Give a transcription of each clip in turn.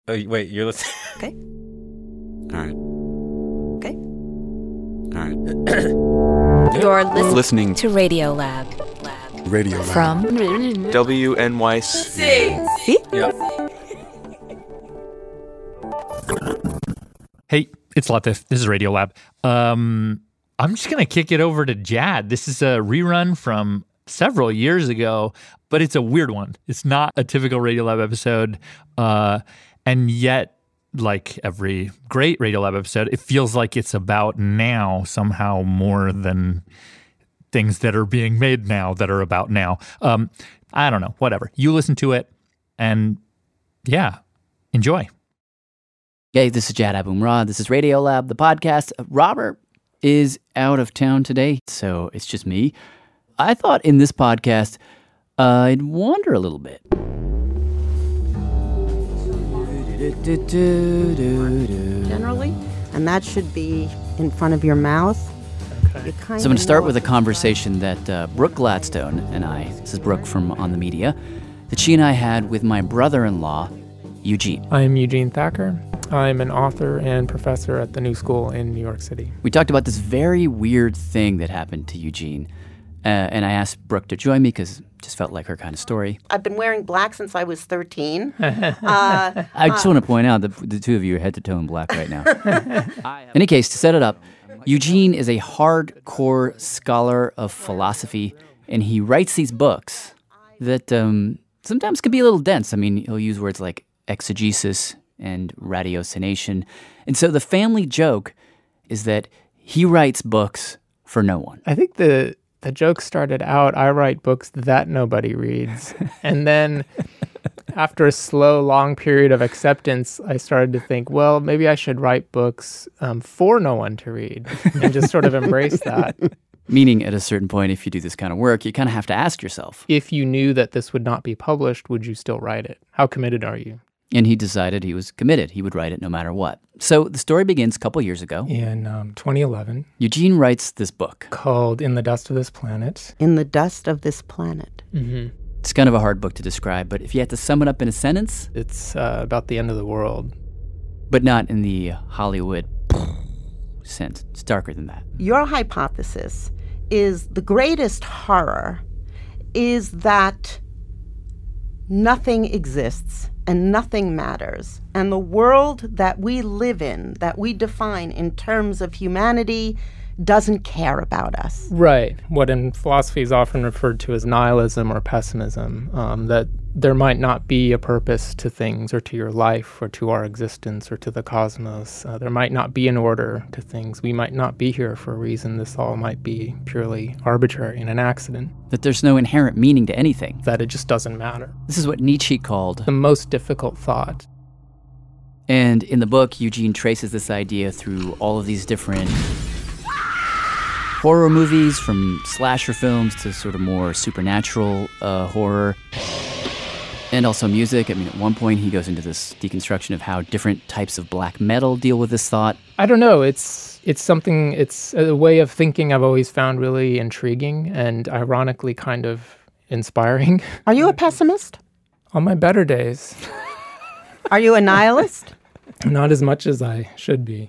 Oh, wait, you're listening? Okay. All right. Okay. All right. You're Listening to Radio Lab. Radio Lab. From WNYC. Yeah. Hey, it's Latif. This is Radio Lab. I'm just going to kick it over to Jad. This is a rerun from several years ago, but it's a weird one. It's not a typical Radio Lab episode. And yet, like every great Radio Lab episode, it feels like it's about now somehow more than things that are being made now that are about now. I don't know, whatever. You listen to it and yeah, enjoy. Hey, this is Jad Abumrad. This is Radio Lab, the podcast. Robert is out of town today, so it's just me. I thought in this podcast, I'd wander a little bit. Generally, and that should be in front of your mouth. Okay. So I'm going to start with a conversation that Brooke Gladstone and I, this is Brooke from On the Media, that she and I had with my brother-in-law, Eugene. I'm Eugene Thacker. I'm an author and professor at the New School in New York City. We talked about this very weird thing that happened to Eugene, and I asked Brooke to join me because it just felt like her kind of story. I've been wearing black since I was 13. I just want to point out that the two of you are head to toe in black right now. In any case, to set it up, Eugene is a hardcore scholar of philosophy, and he writes these books that sometimes can be a little dense. I mean, he'll use words like exegesis and ratiocination. And so the family joke is that he writes books for no one. I think the joke started out, I write books that nobody reads. And then after a slow, long period of acceptance, I started to think, well, maybe I should write books for no one to read and just sort of embrace that. Meaning at a certain point, if you do this kind of work, you kind of have to ask yourself, if you knew that this would not be published, would you still write it? How committed are you? And he decided he was committed. He would write it no matter what. So the story begins a couple years ago. In 2011. Eugene writes this book. Called In the Dust of This Planet. In the Dust of This Planet. Mm-hmm. It's kind of a hard book to describe, but if you had to sum it up in a sentence... It's about the end of the world. But not in the Hollywood sense. It's darker than that. Your hypothesis is the greatest horror is that nothing exists and nothing matters. And the world that we live in, that we define in terms of humanity, doesn't care about us. Right. What in philosophy is often referred to as nihilism or pessimism, that there might not be a purpose to things or to your life or to our existence or to the cosmos. There might not be an order to things. We might not be here for a reason. This all might be purely arbitrary and an accident. That there's no inherent meaning to anything. That it just doesn't matter. This is what Nietzsche called the most difficult thought. And in the book, Eugene traces this idea through all of these different horror movies, from slasher films to sort of more supernatural horror. And also music. I mean, at one point he goes into this deconstruction of how different types of black metal deal with this thought. I don't know. It's a way of thinking I've always found really intriguing and ironically kind of inspiring. Are you a pessimist? On my better days. Are you a nihilist? Not as much as I should be.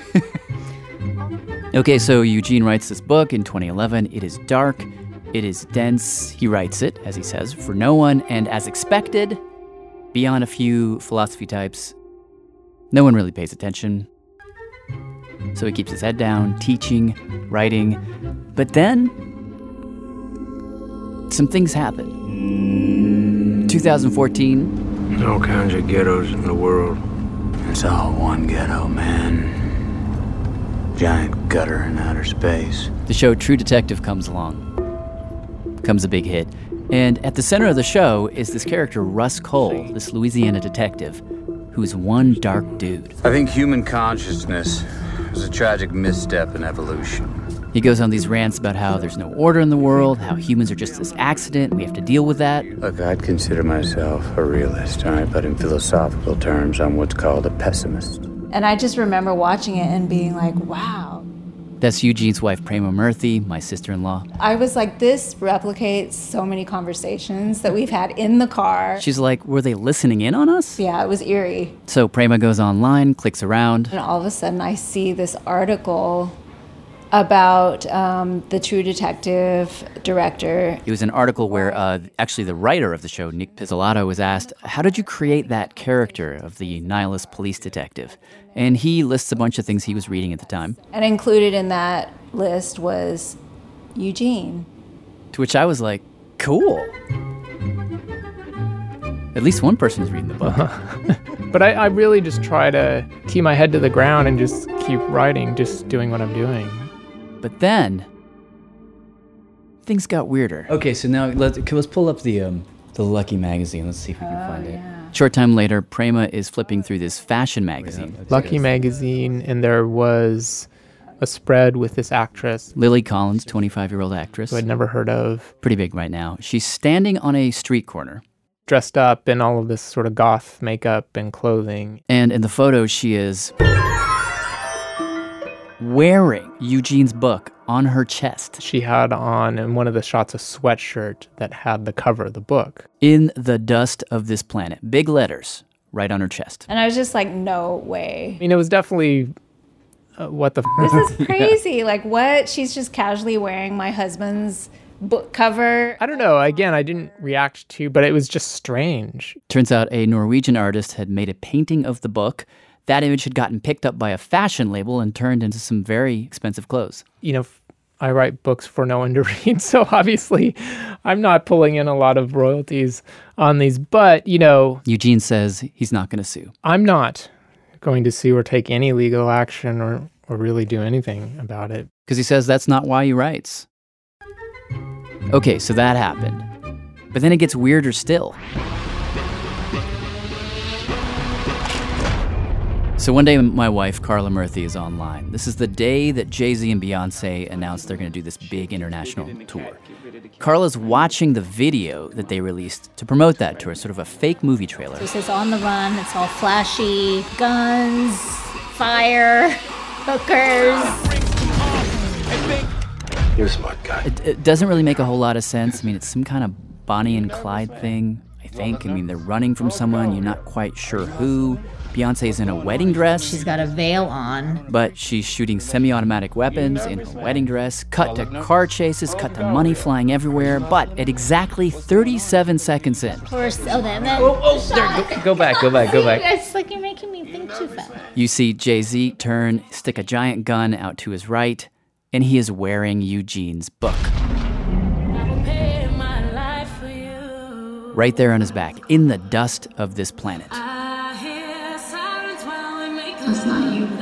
Okay, so Eugene writes this book in 2011. It is dark. It is dense. He writes it, as he says, for no one. And as expected, beyond a few philosophy types, no one really pays attention. So he keeps his head down, teaching, writing. But then, some things happen. 2014. There's all kinds of ghettos in the world. It's all one ghetto, man. Giant gutter in outer space. The show True Detective comes along. Becomes a big hit. And at the center of the show is this character, Russ Cole, this Louisiana detective, who's one dark dude. I think human consciousness is a tragic misstep in evolution. He goes on these rants about how there's no order in the world, how humans are just this accident, and we have to deal with that. Look, I'd consider myself a realist, all right? But in philosophical terms, I'm what's called a pessimist. And I just remember watching it and being like, wow, That's Eugene's wife, Prema Murthy, my sister-in-law. I was like, this replicates so many conversations that we've had in the car. She's like, were they listening in on us? Yeah, it was eerie. So Prema goes online, clicks around. And all of a sudden I see this article about the True Detective director. It was an article where actually the writer of the show, Nick Pizzolatto, was asked, how did you create that character of the nihilist police detective? And he lists a bunch of things he was reading at the time. And included in that list was Eugene. To which I was like, cool. At least one person is reading the book. But I really just try to keep my head to the ground and just keep writing, just doing what I'm doing. But then, things got weirder. Okay, so now let's pull up the Lucky magazine. Let's see if we can find it. Short time later, Prema is flipping through this fashion magazine. Lucky magazine, and there was a spread with this actress. Lily Collins, 25-year-old actress. Who I'd never heard of. Pretty big right now. She's standing on a street corner. Dressed up in all of this sort of goth makeup and clothing. And in the photo, she is wearing Eugene's book on her chest. She had on, in one of the shots, a sweatshirt that had the cover of the book. In the dust of this planet. Big letters right on her chest. And I was just like, no way. I mean, it was definitely, what the This is crazy. Yeah. Like, what? She's just casually wearing my husband's book cover. I don't know. Again, I didn't react to, but it was just strange. Turns out a Norwegian artist had made a painting of the book. That image had gotten picked up by a fashion label and turned into some very expensive clothes. You know, I write books for no one to read, so obviously I'm not pulling in a lot of royalties on these. But, you know... Eugene says he's not going to sue. I'm not going to sue or take any legal action or really do anything about it. Because he says that's not why he writes. Okay, so that happened. But then it gets weirder still. So one day, my wife, Carla Murthy, is online. This is the day that Jay-Z and Beyonce announced they're going to do this big international tour. Carla's watching the video that they released to promote that tour, sort of a fake movie trailer. This is On the Run. It's all flashy, guns, fire, hookers. You're a smart guy. It doesn't really make a whole lot of sense. I mean, it's some kind of Bonnie and Clyde thing, I think. I mean, they're running from someone. You're not quite sure who. Beyonce's in a wedding dress. She's got a veil on. But she's shooting semi-automatic weapons in her wedding dress. Cut to car chases, cut to money flying everywhere. But at exactly 37 seconds in. Of course. Oh, that. Go back. It's like you're making me think too fast. You see Jay-Z turn, stick a giant gun out to his right, and he is wearing Eugene's book. Right there on his back, in the dust of this planet. That's not you.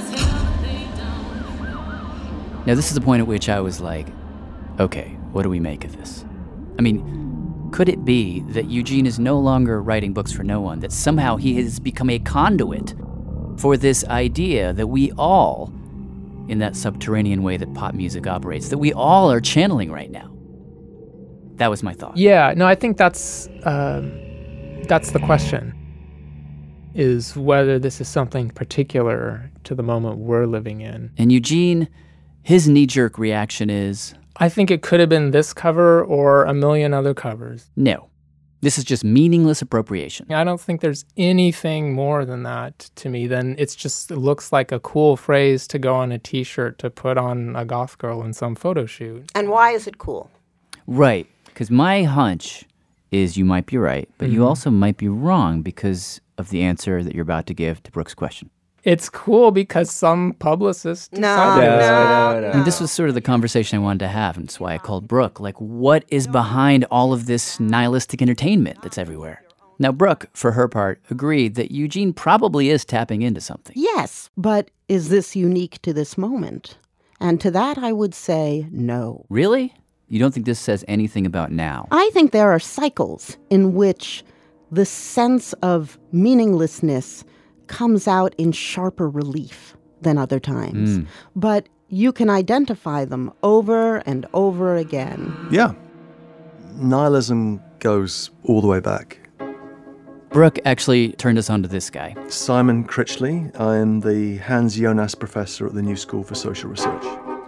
Now, this is the point at which I was like, okay, what do we make of this? I mean, could it be that Eugene is no longer writing books for no one, that somehow he has become a conduit for this idea that we all, in that subterranean way that pop music operates, that we all are channeling right now? That was my thought. Yeah, no, I think that's the question. Is whether this is something particular to the moment we're living in. And Eugene, his knee-jerk reaction is... I think it could have been this cover or a million other covers. No. This is just meaningless appropriation. I don't think there's anything more than that to me. Then it looks like a cool phrase to go on a T-shirt to put on a goth girl in some photo shoot. And why is it cool? Right. Because my hunch is you might be right, but you also might be wrong because of the answer that you're about to give to Brooke's question. It's cool because some publicist No. I mean, this was sort of the conversation I wanted to have, and that's why I called Brooke. Like, what is behind all of this nihilistic entertainment that's everywhere? Now, Brooke, for her part, agreed that Eugene probably is tapping into something. Yes, but is this unique to this moment? And to that, I would say no. Really? You don't think this says anything about now? I think there are cycles in which the sense of meaninglessness comes out in sharper relief than other times. But you can identify them over and over again. Yeah. Nihilism goes all the way back. Brooke actually turned us on to this guy. Simon Critchley. I am the Hans Jonas Professor at the New School for Social Research.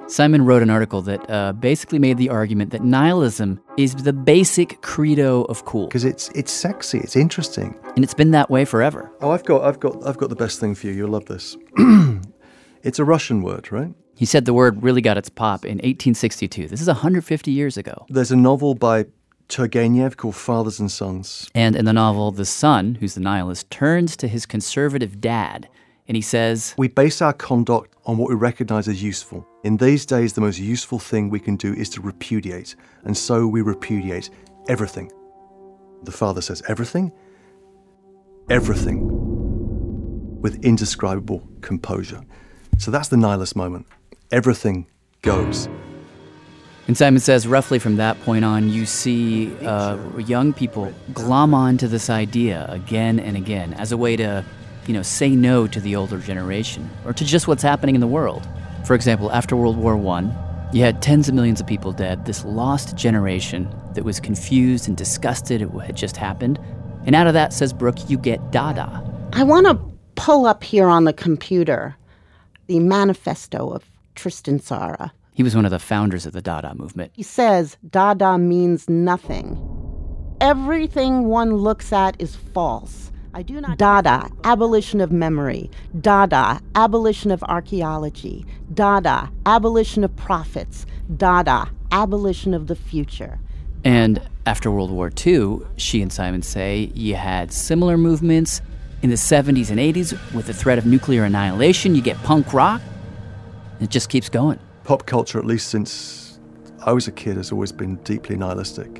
Simon wrote an article that basically made the argument that nihilism is the basic credo of cool. Because it's sexy, it's interesting. And it's been that way forever. Oh, I've got the best thing for you. You'll love this. It's a Russian word, right? He said the word really got its pop in 1862. This is 150 years ago. There's a novel by Turgenev called Fathers and Sons. And in the novel, the son, who's the nihilist, turns to his conservative dad, and he says, "We base our conduct on what we recognize as useful. In these days, the most useful thing we can do is to repudiate, and so we repudiate everything." The father says, "Everything?" Everything. With indescribable composure. So that's the nihilist moment. Everything goes. And Simon says roughly from that point on, you see young people glom onto this idea again and again as a way to, say no to the older generation or to just what's happening in the world. For example, after World War I, you had tens of millions of people dead, this lost generation that was confused and disgusted at what had just happened. And out of that, says Brooke, you get Dada. I want to pull up here on the computer the manifesto of Tristan Tzara. He was one of the founders of the Dada movement. He says Dada means nothing. Everything one looks at is false. Dada, abolition of memory. Dada, abolition of archaeology. Dada, abolition of prophets. Dada, abolition of the future. And after World War II, she and Simon say you had similar movements in the 70s and 80s with the threat of nuclear annihilation. You get punk rock. It just keeps going. Pop culture, at least since I was a kid, has always been deeply nihilistic,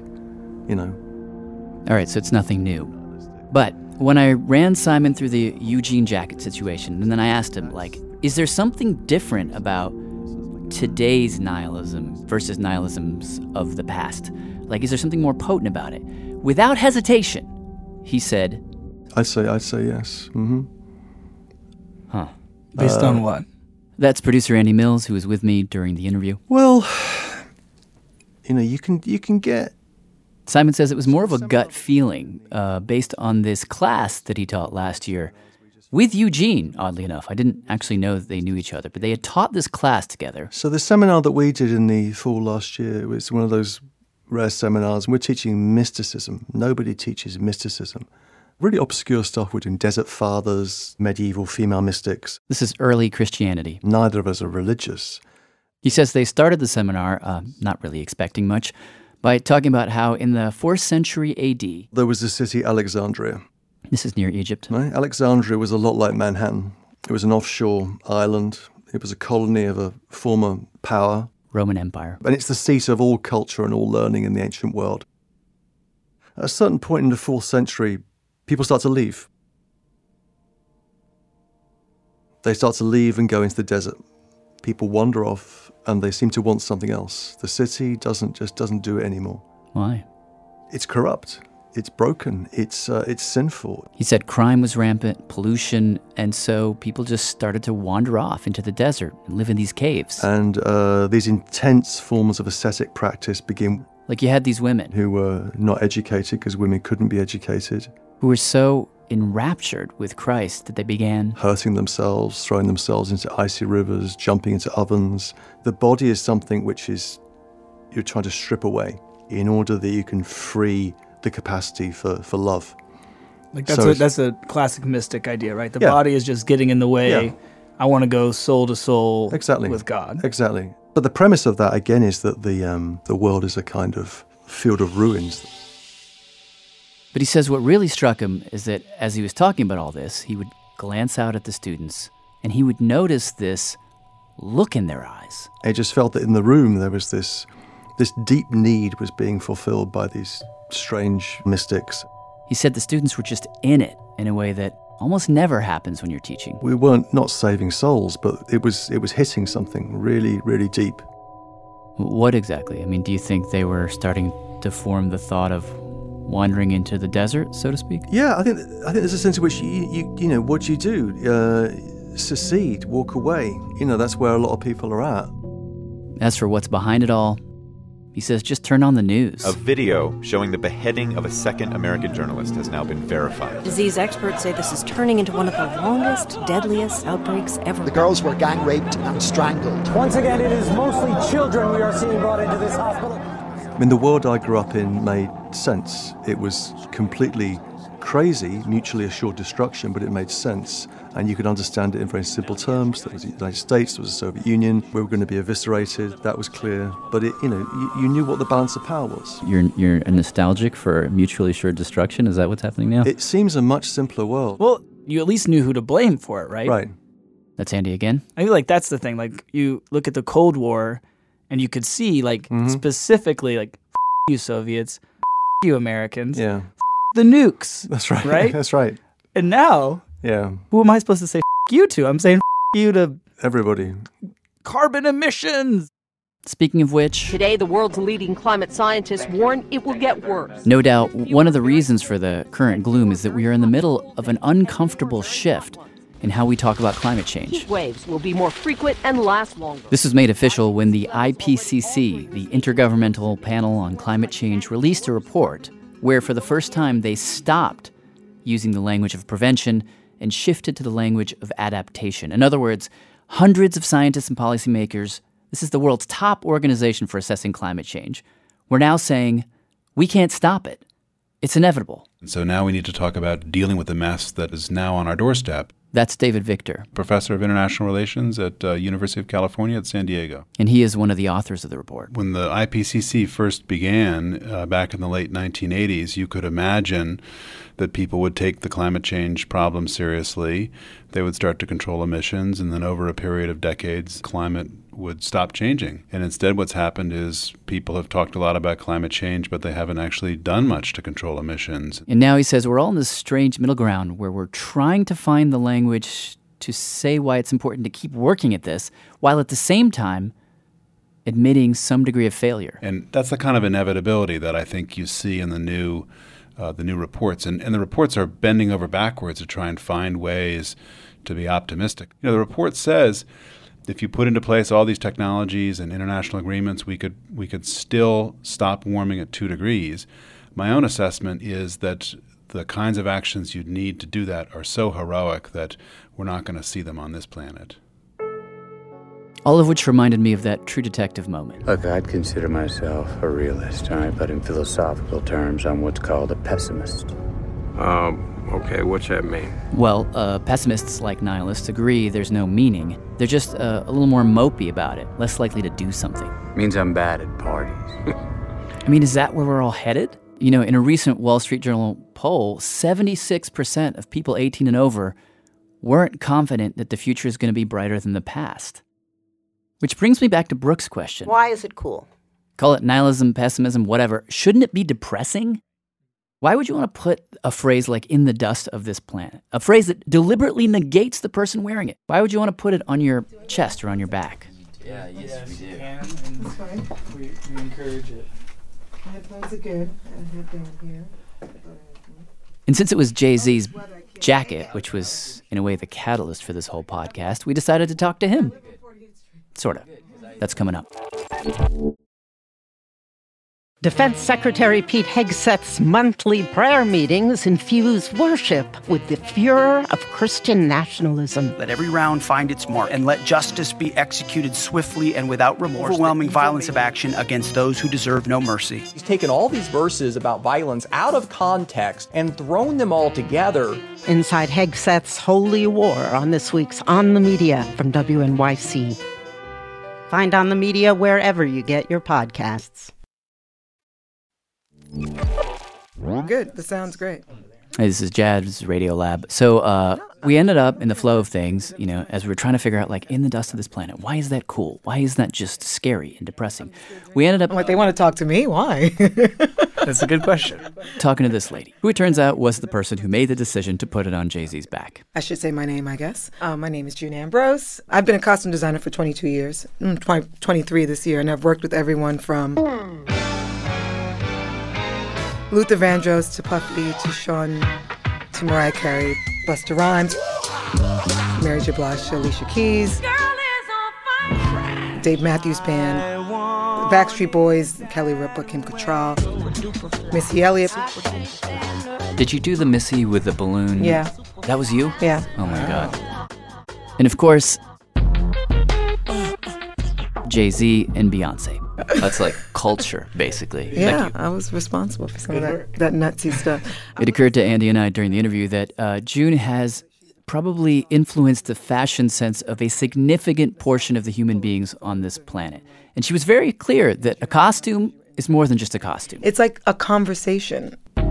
All right, so it's nothing new. But when I ran Simon through the Eugene jacket situation, and then I asked him, is there something different about today's nihilism versus nihilisms of the past? Is there something more potent about it? Without hesitation, he said, I'd say yes. Mm-hmm. Huh. Based on what? That's producer Andy Mills, who was with me during the interview. Well, you can get... Simon says it was more of a gut feeling based on this class that he taught last year with Eugene, oddly enough. I didn't actually know that they knew each other, but they had taught this class together. So the seminar that we did in the fall last year, it was one of those rare seminars, and we're teaching mysticism. Nobody teaches mysticism. Really obscure stuff. We're doing Desert Fathers, medieval female mystics. This is early Christianity. Neither of us are religious. He says they started the seminar, not really expecting much, by talking about how in the 4th century AD... there was the city Alexandria. This is near Egypt. Right? Alexandria was a lot like Manhattan. It was an offshore island. It was a colony of a former power. Roman Empire. And it's the seat of all culture and all learning in the ancient world. At a certain point in the 4th century, people start to leave. They start to leave and go into the desert. People wander off and they seem to want something else. The city doesn't do it anymore. Why? It's corrupt. It's broken. It's sinful. He said crime was rampant, pollution, and so people just started to wander off into the desert and live in these caves. And these intense forms of ascetic practice begin. Like you had these women who were not educated because women couldn't be educated. Who were so enraptured with Christ that they began hurting themselves, throwing themselves into icy rivers, jumping into ovens. The body is something which you're trying to strip away in order that you can free the capacity for love. That's a classic mystic idea, right? The body is just getting in the way. Yeah. I want to go soul to soul with God. Exactly. But the premise of that, again, is that the world is a kind of field of ruins. But he says what really struck him is that as he was talking about all this, he would glance out at the students and he would notice this look in their eyes. I just felt that in the room there was this deep need was being fulfilled by these strange mystics. He said the students were just in it in a way that almost never happens when you're teaching. We weren't not saving souls, but it was hitting something really, really deep. What exactly? I mean, do you think they were starting to form the thought of wandering into the desert, so to speak? Yeah, I think there's a sense in which you know what you do, secede, walk away. That's where a lot of people are at. As for what's behind it all, He says just turn on the news. A video showing the beheading of a second American journalist has now been verified. Disease experts say this is turning into one of the longest, deadliest outbreaks ever. The girls were gang raped and strangled. Once again, it is mostly children we are seeing brought into this hospital. I mean, the world I grew up in made sense. It was completely crazy, mutually assured destruction, but it made sense. And you could understand it in very simple terms. There was the United States, there was the Soviet Union. We were going to be eviscerated. That was clear. But you knew what the balance of power was. You're nostalgic for mutually assured destruction? Is that what's happening now? It seems a much simpler world. Well, you at least knew who to blame for it, right? Right. That's Andy again. I feel like that's the thing. Like, you look at the Cold War, and you could see, like, specifically, like, you Soviets, you Americans, yeah, the nukes. That's right. Right? That's right. And now, yeah, who am I supposed to say you to? I'm saying you to everybody. Carbon emissions. Speaking of which, today the world's leading climate scientists warn it will get worse. No doubt, one of the reasons for the current gloom is that we are in the middle of an uncomfortable shift in how we talk about climate change. Heat waves will be more frequent and last longer. This was made official when the IPCC, the Intergovernmental Panel on Climate Change, released a report where for the first time they stopped using the language of prevention and shifted to the language of adaptation. In other words, hundreds of scientists and policymakers, this is the world's top organization for assessing climate change, we're now saying we can't stop it. It's inevitable. And so now we need to talk about dealing with the mess that is now on our doorstep. That's David Victor, professor of international relations at University of California at San Diego. And he is one of the authors of the report. When the IPCC first began back in the late 1980s, you could imagine that people would take the climate change problem seriously. They would start to control emissions, and then over a period of decades, climate would stop changing. And instead what's happened is people have talked a lot about climate change, but they haven't actually done much to control emissions. And now he says we're all in this strange middle ground where we're trying to find the language to say why it's important to keep working at this, while at the same time admitting some degree of failure. And that's the kind of inevitability that I think you see in the new reports. And the reports are bending over backwards to try and find ways to be optimistic. The report says if you put into place all these technologies and international agreements, we could still stop warming at 2 degrees. My own assessment is that the kinds of actions you'd need to do that are so heroic that we're not going to see them on this planet. All of which reminded me of that True Detective moment. Look, I'd consider myself a realist, all right? But in philosophical terms, I'm what's called a pessimist. Okay, what's that mean? Well, pessimists like nihilists agree there's no meaning. They're just a little more mopey about it, less likely to do something. Means I'm bad at parties. I mean, is that where we're all headed? In a recent Wall Street Journal poll, 76% of people 18 and over weren't confident that the future is going to be brighter than the past. Which brings me back to Brooke's question. Why is it cool? Call it nihilism, pessimism, whatever. Shouldn't it be depressing? Why would you want to put a phrase like "in the dust of this planet"? A phrase that deliberately negates the person wearing it. Why would you want to put it on your chest or on your back? Yeah, yes, we do. That's fine. We encourage it. Headphones are good. I have them here. And since it was Jay-Z's jacket, which was, in a way, the catalyst for this whole podcast, we decided to talk to him. Sort of. That's coming up. Defense Secretary Pete Hegseth's monthly prayer meetings infuse worship with the furor of Christian nationalism. Let every round find its mark, and let justice be executed swiftly and without remorse. Overwhelming violence of action against those who deserve no mercy. He's taken all these verses about violence out of context and thrown them all together. Inside Hegseth's Holy War on this week's On the Media from WNYC. Find On the Media wherever you get your podcasts. Good. This sounds great. Hey, this is Jad's Radio Lab. So we ended up in the flow of things, as we were trying to figure out, in the dust of this planet, why is that cool? Why is that just scary and depressing? We ended up... they want to talk to me? Why? That's a good question. Talking to this lady, who it turns out was the person who made the decision to put it on Jay-Z's back. I should say my name, I guess. My name is June Ambrose. I've been a costume designer for 22 years. 23 this year, and I've worked with everyone from... Luther Vandross to Puffy to Sean to Mariah Carey, Busta Rhymes, Mary J. Blige to Alicia Keys, Dave Matthews Band, Backstreet Boys, Kelly Ripa, Kim Cattrall, Missy Elliott. Did you do the Missy with the balloon? Yeah. That was you? Yeah. Oh my God. And of course, Jay-Z and Beyonce. That's like culture, basically. Yeah, I was responsible for some of that nutsy stuff. It occurred to Andy and I during the interview that June has probably influenced the fashion sense of a significant portion of the human beings on this planet. And she was very clear that a costume is more than just a costume. It's like a conversation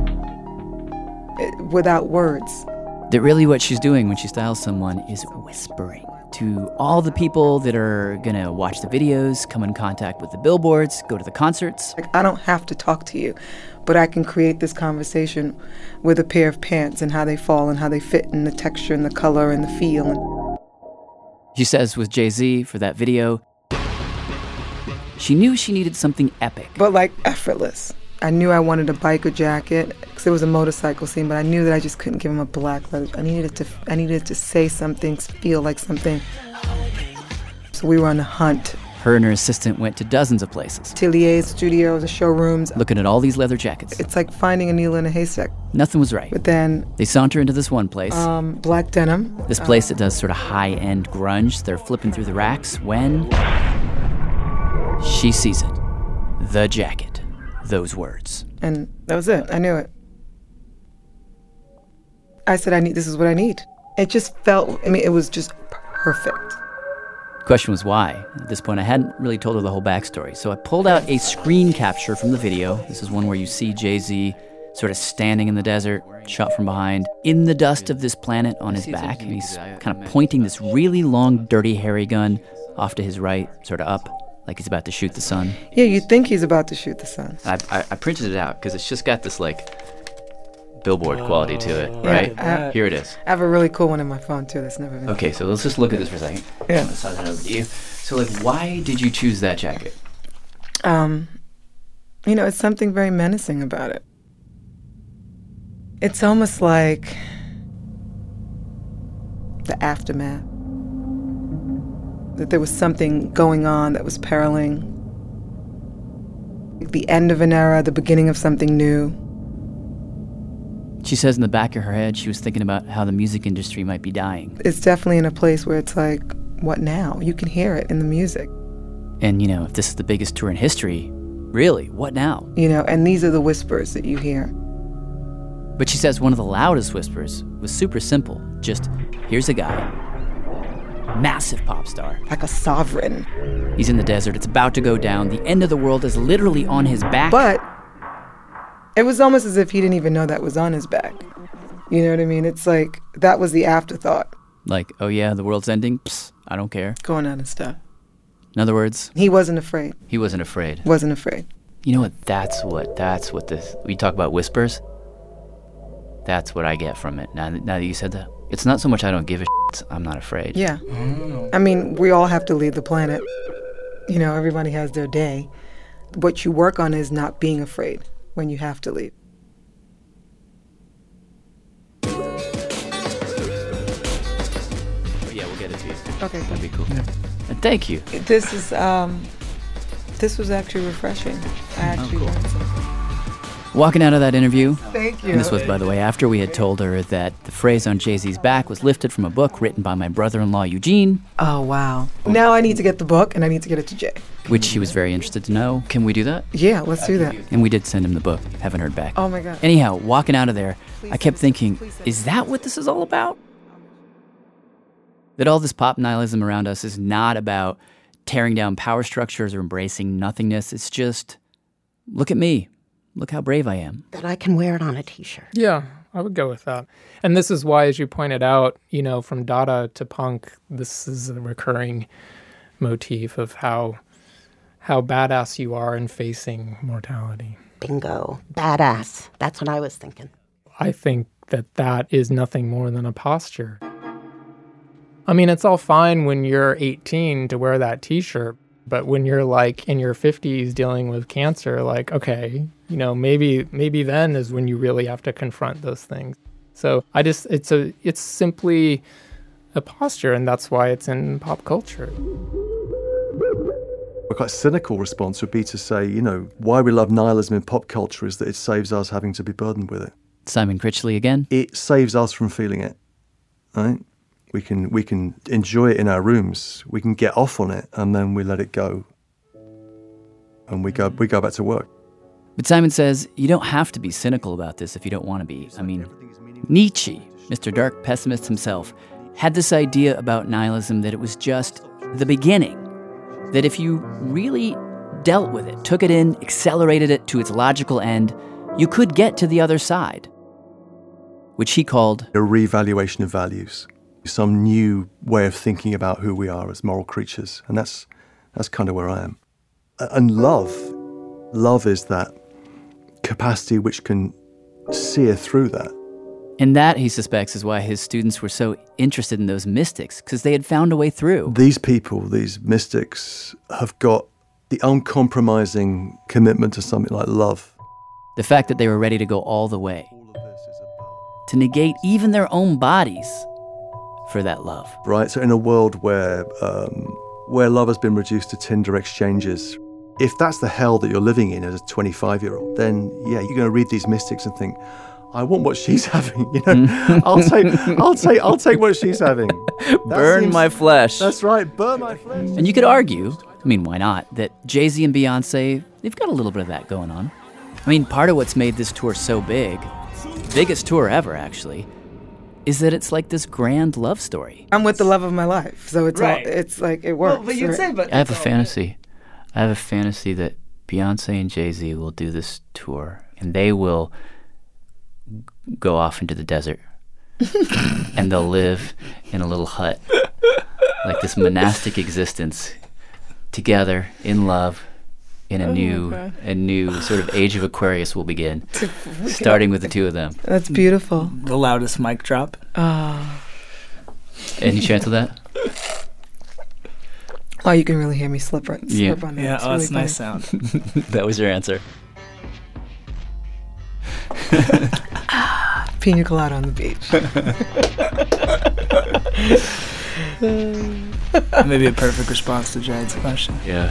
without words. That really what she's doing when she styles someone is whispering to all the people that are going to watch the videos, come in contact with the billboards, go to the concerts. Like, I don't have to talk to you, but I can create this conversation with a pair of pants and how they fall and how they fit and the texture and the color and the feel. She says with Jay-Z for that video, she knew she needed something epic. But like effortless. I knew I wanted a biker jacket because it was a motorcycle scene, but I knew that I just couldn't give him a black leather. I needed to say something, feel like something. So we were on the hunt. Her and her assistant went to dozens of places. Ateliers, studios, the showrooms. Looking at all these leather jackets. It's like finding a needle in a haystack. Nothing was right. But then they saunter into this one place. Black denim. This place that does sort of high-end grunge. They're flipping through the racks when she sees it. The jacket. Those words. And that was it. I knew it. I said, this is what I need. It just felt, it was just perfect. The question was why. At this point, I hadn't really told her the whole backstory. So I pulled out a screen capture from the video. This is one where you see Jay-Z sort of standing in the desert, shot from behind, in the dust of this planet on his back. And he's kind of pointing this really long, dirty, hairy gun off to his right, sort of up. Like he's about to shoot the sun. Yeah, you think he's about to shoot the sun. I printed it out because it's just got this, like, billboard quality to it, right? Yeah, here it is. I have a really cool one in my phone, too, that's never been... Okay, so let's just look at this for a second. Yeah. I'm going to toss it over to you. So, like, why did you choose that jacket? It's something very menacing about it. It's almost like the aftermath. That there was something going on that was periling. The end of an era, the beginning of something new. She says in the back of her head she was thinking about how the music industry might be dying. It's definitely in a place where it's like, what now? You can hear it in the music. And, if this is the biggest tour in history, really, what now? And these are the whispers that you hear. But she says one of the loudest whispers was super simple. Just, here's a guy. Massive pop star. Like a sovereign. He's in the desert. It's about to go down. The end of the world is literally on his back. But it was almost as if he didn't even know that was on his back. You know what I mean? It's like, that was the afterthought. Like, oh yeah, the world's ending? Psst, I don't care. Going on and stuff. In other words? He wasn't afraid. He wasn't afraid. Wasn't afraid. You know what? That's what this... We talk about whispers. That's what I get from it. Now that you said that. It's not so much I don't give a shit, I'm not afraid. Yeah. We all have to leave the planet. Everybody has their day. What you work on is not being afraid when you have to leave. Yeah, we'll get it to you. Okay. That'd be cool. Yeah. And thank you. This was actually refreshing. I actually learned something. Walking out of that interview, thank you. And this was, by the way, after we had told her that the phrase on Jay-Z's back was lifted from a book written by my brother-in-law, Eugene. Oh, wow. Now I need to get the book, and I need to get it to Jay. Which she was very interested to know. Can we do that? Yeah, let's do that. And we did send him the book. Haven't heard back. Oh, my God. Anyhow, walking out of there, I kept thinking, is that what this is all about? That all this pop nihilism around us is not about tearing down power structures or embracing nothingness. It's just, look at me. Look how brave I am. That I can wear it on a T-shirt. Yeah, I would go with that. And this is why, as you pointed out, from Dada to punk, this is a recurring motif of how badass you are in facing mortality. Bingo. Badass. That's what I was thinking. I think that is nothing more than a posture. It's all fine when you're 18 to wear that T-shirt. But when you're like in your 50s dealing with cancer, like, okay, maybe then is when you really have to confront those things. So it's simply a posture, and that's why it's in pop culture. A quite cynical response would be to say, why we love nihilism in pop culture is that it saves us having to be burdened with it. Simon Critchley again. It saves us from feeling it, right? We can enjoy it in our rooms. We can get off on it, and then we let it go. And we go back to work. But Simon says you don't have to be cynical about this if you don't want to be. I mean, Nietzsche, Mr. Dark Pessimist himself, had this idea about nihilism that it was just the beginning. That if you really dealt with it, took it in, accelerated it to its logical end, you could get to the other side, which he called a reevaluation of values, some new way of thinking about who we are as moral creatures. And that's kind of where I am. And love is that capacity which can sear through that. And that, he suspects, is why his students were so interested in those mystics, because they had found a way through. These people, these mystics, have got the uncompromising commitment to something like love. The fact that they were ready to go all the way, to negate even their own bodies for that love. Right, so in a world where love has been reduced to Tinder exchanges, if that's the hell that you're living in as a 25-year-old, then yeah, you're going to read these mystics and think, I want what she's having, I'll take what she's having. Burn my flesh. That's right, burn my flesh. And you could argue, I mean, why not, that Jay-Z and Beyonce, they've got a little bit of that going on. I mean, part of what's made this tour so big, biggest tour ever, actually, is that it's like this grand love story. I'm with the love of my life, so it's right. It's like it works. Well, but you'd say, but I have a fantasy. I have a fantasy that Beyonce and Jay-Z will do this tour, and they will go off into the desert, and they'll live in a little hut, like this monastic existence, together in love. In a new sort of age of Aquarius will begin, starting with the two of them. That's beautiful. The loudest mic drop. Oh. Any chance of that? Oh, you can really hear me slip on that. Yeah, It's that's really a nice sound. That was your answer. Pina colada on the beach. Maybe a perfect response to Jared's question. Yeah.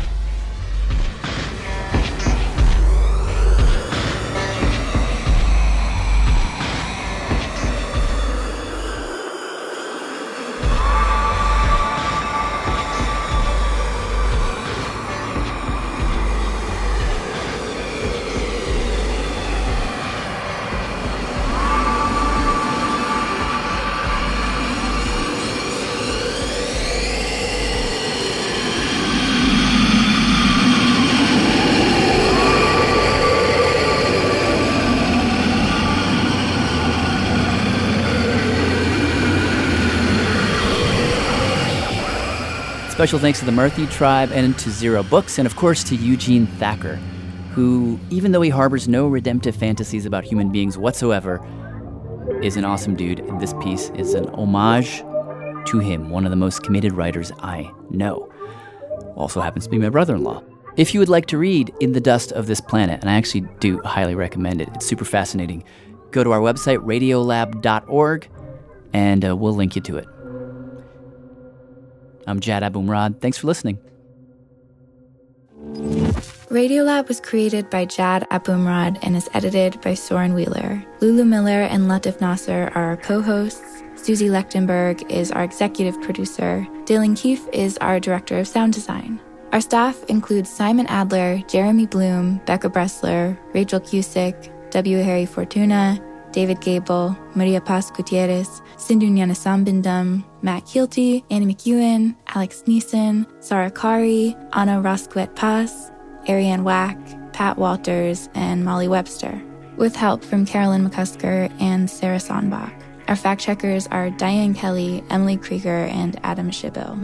Special thanks to the Murthy Tribe and to Zero Books, and of course to Eugene Thacker, who, even though he harbors no redemptive fantasies about human beings whatsoever, is an awesome dude, and this piece is an homage to him, one of the most committed writers I know. Also happens to be my brother-in-law. If you would like to read In the Dust of This Planet, and I actually do highly recommend it, it's super fascinating, go to our website, radiolab.org, and we'll link you to it. I'm Jad Abumrad. Thanks for listening. Radiolab was created by Jad Abumrad and is edited by Soren Wheeler. Lulu Miller and Latif Nasser are our co-hosts. Susie Lechtenberg is our executive producer. Dylan Keefe is our director of sound design. Our staff includes Simon Adler, Jeremy Bloom, Becca Bressler, Rachel Cusick, W. Harry Fortuna, David Gable, Maria Paz Gutierrez, Sindhu Nyanasambindam, Matt Keelty, Annie McEwen, Alex Neeson, Sarah Kari, Anna Rosquet Paz, Ariane Wack, Pat Walters, and Molly Webster, with help from Carolyn McCusker and Sarah Sonbach. Our fact checkers are Diane Kelly, Emily Krieger, and Adam Schibill.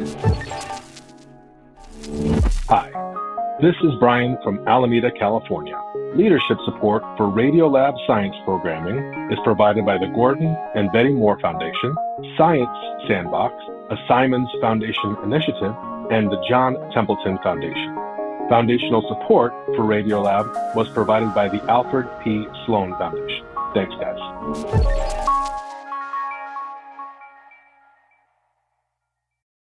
Hi, this is Brian from Alameda, California. Leadership support for Radiolab science programming is provided by the Gordon and Betty Moore Foundation, Science Sandbox, a Simons Foundation initiative, and the John Templeton Foundation. Foundational support for Radiolab was provided by the Alfred P. Sloan Foundation. Thanks, guys.